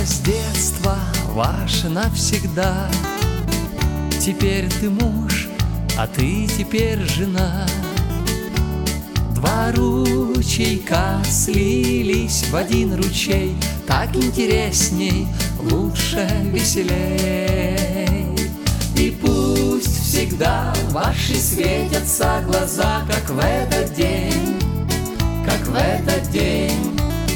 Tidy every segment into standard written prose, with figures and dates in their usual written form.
Умчалось детство ваше навсегда. Теперь ты муж, а ты теперь жена. Два ручейка слились в один ручей. Так интересней, лучше, веселей. И пусть всегда ваши светятся глаза, как в этот день, как в этот день.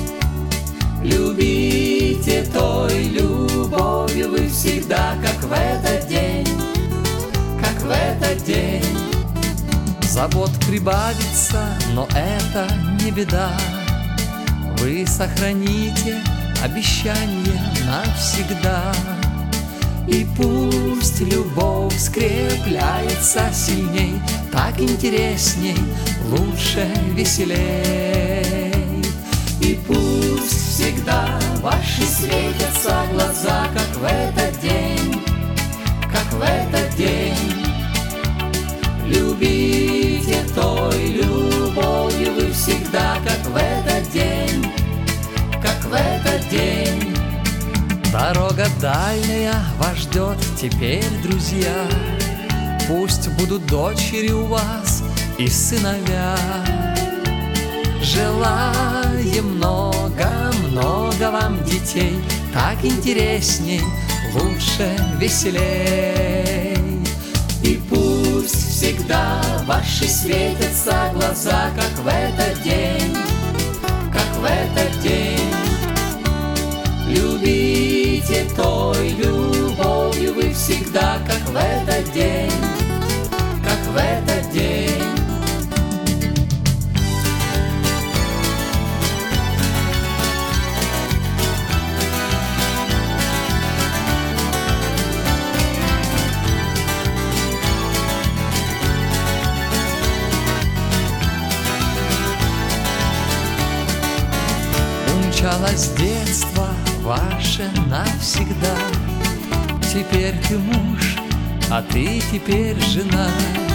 Любите той любовью вы всегда, как в этот день, как в этот день. Забот прибавится, но это не беда. Вы сохраните обещание навсегда. И пусть любовь скрепляется сильней, так интересней, лучше, веселей. И пусть всегда ваши светятся глаза, как в этот день, как в этот день. Любите той любовью вы всегда, как в этот день, как в этот день. Дорога дальняя вас ждет теперь, друзья. Пусть будут дочери у вас и сыновья. Желаем много-много вам детей, так интересней, лучше, веселей. И пусть всегда ваши светятся глаза, как в этот день, как в этот день. Любите той любовью вы всегда, как в этот день, как в этот день. Умчалось детство ваше навсегда. Теперь ты муж, а ты теперь жена.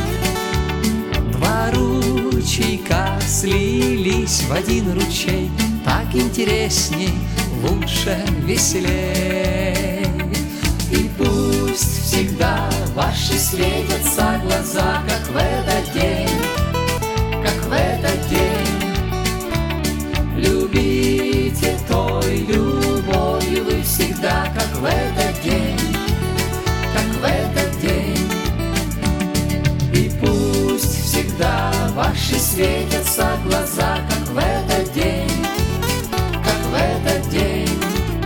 Два ручейка слились в один ручей. Так интересней, лучше, веселей. И пусть всегда ваши светятся глаза, как в этот день, как в этот день. Любите той любовью вы всегда, как в этот день, как в этот день. И пусть всегда ваши светятся глаза, как в этот день, как в этот день.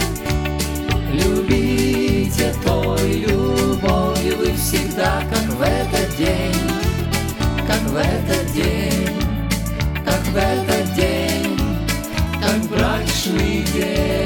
Любите той любовью вы всегда, как в этот день, как в этот день, как в этот день. Как брачный день.